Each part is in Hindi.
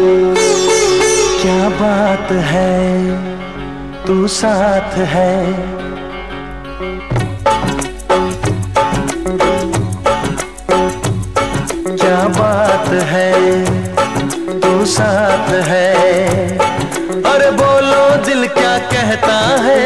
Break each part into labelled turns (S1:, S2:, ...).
S1: क्या बात है तू साथ है, क्या बात है तू साथ है। अरे बोलो दिल क्या कहता है,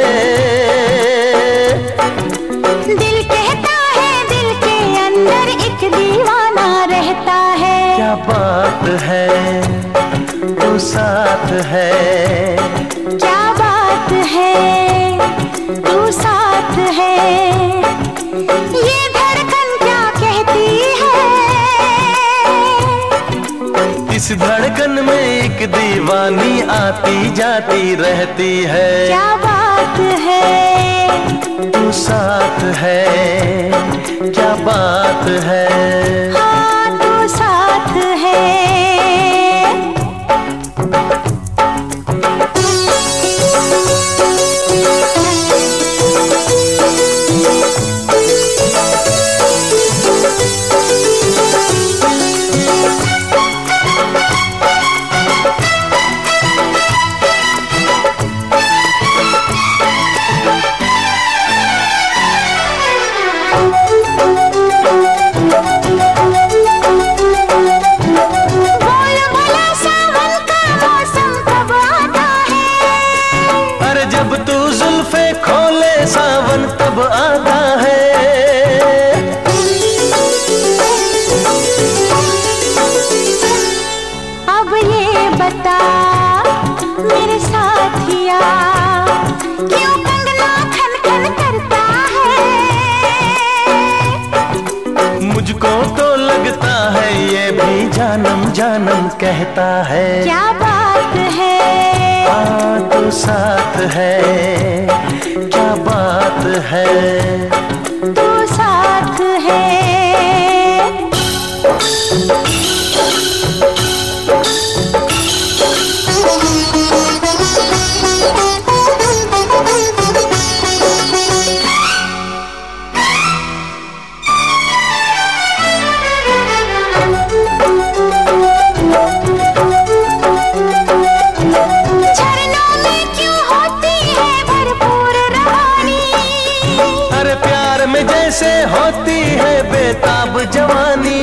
S2: दिल कहता है दिल के अंदर एक दीवाना रहता है।
S1: क्या बात है तू साथ है,
S2: क्या बात है तू साथ है। ये धड़कन क्या कहती है,
S1: इस धड़कन में एक दीवानी आती जाती रहती है।
S2: क्या बात है
S1: तू साथ है, क्या बात है।
S2: हाँ तू साथ है।
S1: जब तू जुल्फे खोले सावन तब आता है।
S2: अब ये बता मेरे साथिया, क्यों कंगना खन खन करता है।
S1: मुझको तो लगता है ये भी जानम जानम कहता है।
S2: क्या बात है
S1: तू साथ है, क्या बात है।
S2: तू साथ है।
S1: जैसे होती है बेताब जवानी,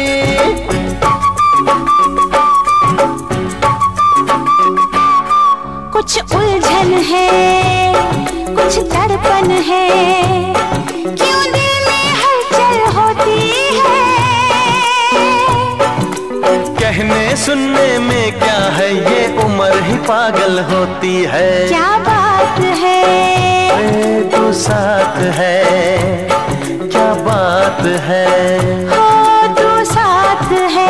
S2: कुछ उलझन है कुछ तड़पन है, क्यों दिल में हलचल होती है।
S1: कहने सुनने में क्या है ये उम्र ही पागल होती है।
S2: क्या बात है
S1: तू साथ है, क्या बात है।
S2: हो तू साथ है।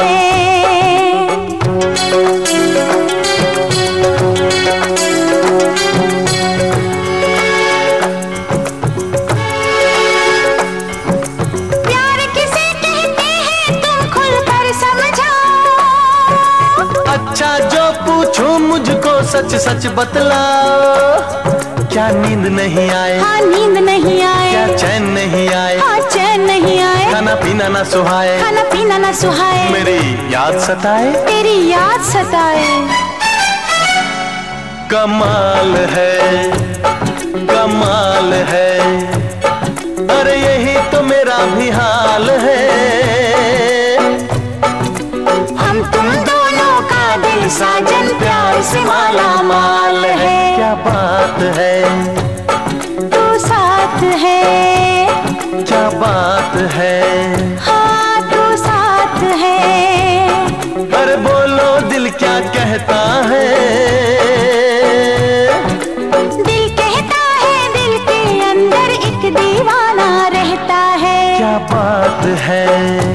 S2: प्यार किसे कहते हैं तुम खुलकर समझाओ।
S1: अच्छा जो पूछूं मुझको सच सच बतलाओ। क्या नींद नहीं आए,
S2: हाँ नींद नहीं आए।
S1: क्या चैन नहीं आए,
S2: हाँ चैन नहीं आए।
S1: खाना पीना ना सुहाए,
S2: खाना पीना ना सुहाए।
S1: मेरी याद सताए,
S2: तेरी याद सताए।
S1: कमाल है कमाल है, अरे यही तो मेरा भी हाल है।
S2: हम तुम दोनों का दिल साजन प्यार से माला माल है।
S1: क्या बात है
S2: तू साथ है,
S1: क्या बात है।
S2: हाँ तू साथ है।
S1: अरे बोलो दिल क्या कहता है,
S2: दिल कहता है दिल के अंदर एक दीवाना रहता है।
S1: क्या बात है।